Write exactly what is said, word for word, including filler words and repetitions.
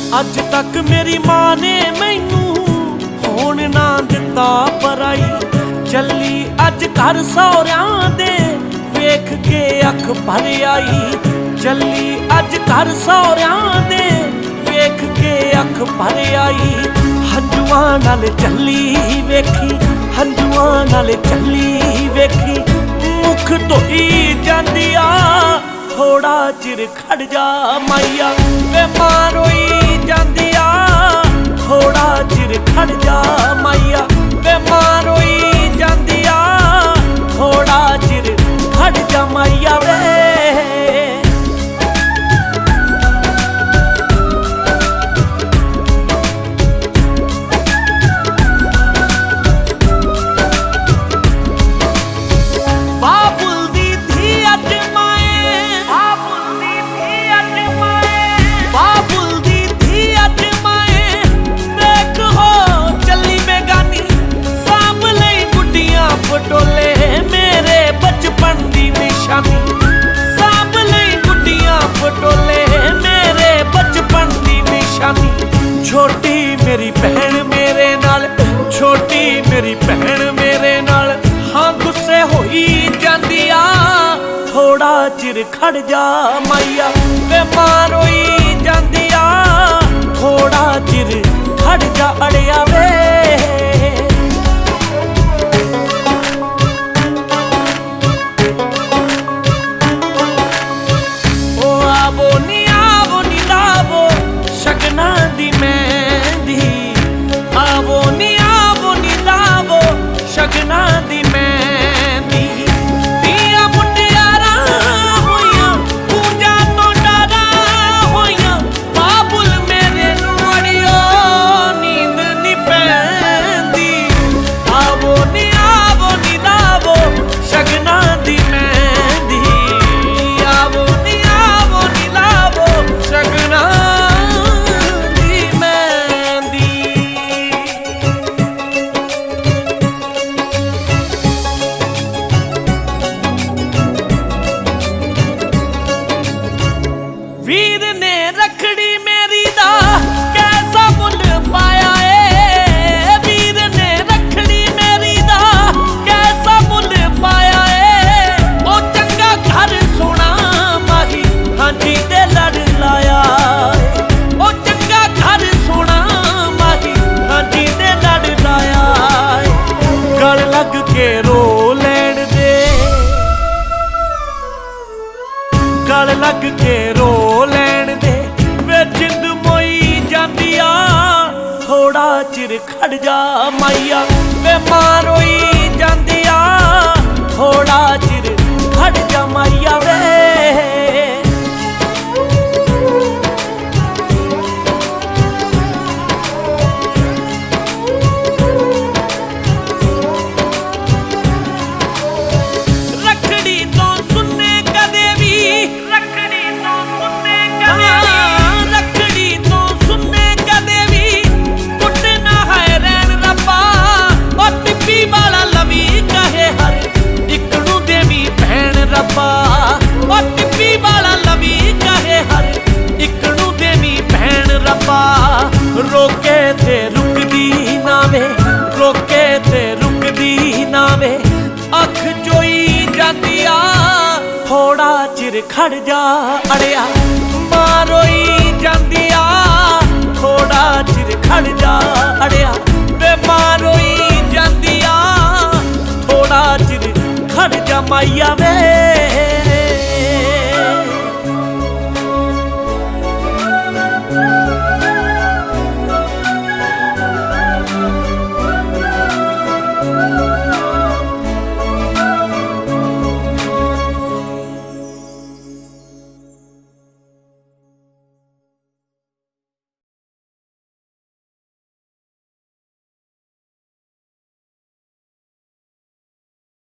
अज तक मेरी मां ने मैनू होण ना दिता पराई। चली अज घर सौहरियां दे वेख के अख भर आई। चली अज घर सौहरियां दे वेख के अख भर आई। हंजुआं नाल चली वेखी, हंजुआं नाल चली वेखी, मुख धोई जांदी आ। थोड़ा चिर खड़ जा माइया वे मां रोई जांदी आ। थोड़ा चिर खड़ जा माइया वे मां रोई जांदी आ। थोड़ा चिर खड़ जा माइया वे। पटोले मेरे बचपन दी निशानी, साब लई गुड्डियां पटोले मेरे बचपन दी निशानी। छोटी मेरी बहन मेरे नाल, छोटी मेरी बहन मेरे नाल, हाँ गुस्से होई जांदी आ। थोड़ा चिर खड़ जा माइया वे मां रोई जांदी आ। थोड़ा चिर खड़ जा अड़िया वे। वीर ने रखड़ी मेरी दा कैसा मुल पाया ए। वीर ने रखड़ी मेरी दा कैसा मुल पाया ए। ओ चंगा घर सोना माही हांजी दे लड़ लाया। ओ चंगा घर सोना माही हांजी दे लड़ लाया। गल लग के रो लैण दे, गल लग के रो लैण दे वे जिंद मोई जांदी आ। थोड़ा चिर खड़ जा माइया वे मां रोई जांदी आ। थोड़ा चिर खड़ जा माइया वे। रोके ते रुकदी ना वे, रोके ते रुकदी ना वे, अख जोई जांदी आ। थोड़ा चिर खड़ जा अड़िया मां रोई जांदी आ। थोड़ा चिर खड़ जा अड़िया वे मां रोई जांदी आ। थोड़ा चिर खड़ जा माइया वे।